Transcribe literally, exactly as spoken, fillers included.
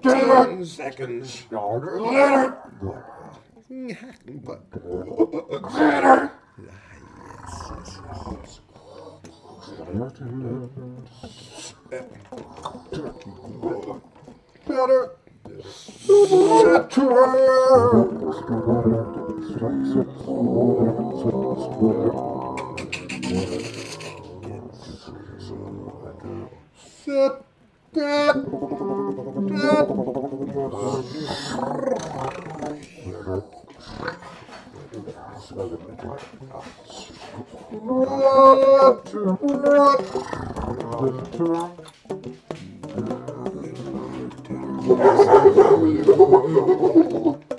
Ten seconds. Later. But better. Yes, yes, yes. Better. Sit. Sit.